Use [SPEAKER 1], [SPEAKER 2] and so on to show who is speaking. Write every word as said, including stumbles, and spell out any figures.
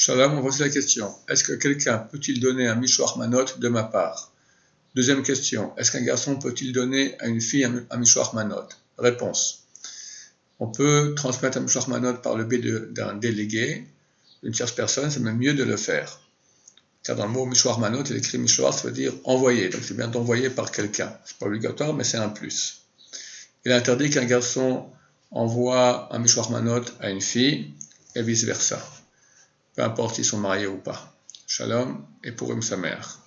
[SPEAKER 1] Shalom, voici la question. Est-ce que quelqu'un peut-il donner un mishloach manot de ma part? Deuxième question. Est-ce qu'un garçon peut-il donner à une fille un mishloach manot? Réponse. On peut transmettre un mishloach manot par le biais d'un délégué, d'une tierce personne, c'est même mieux de le faire. Car dans le mot mishloach manot, il est écrit mishloach, ça veut dire envoyer. Donc c'est bien d'envoyer par quelqu'un. C'est pas obligatoire, mais c'est un plus. Il est interdit qu'un garçon envoie un mishloach manot à une fille et vice versa. Peu importe s'ils sont mariés ou pas. Shalom et Purim Sameach.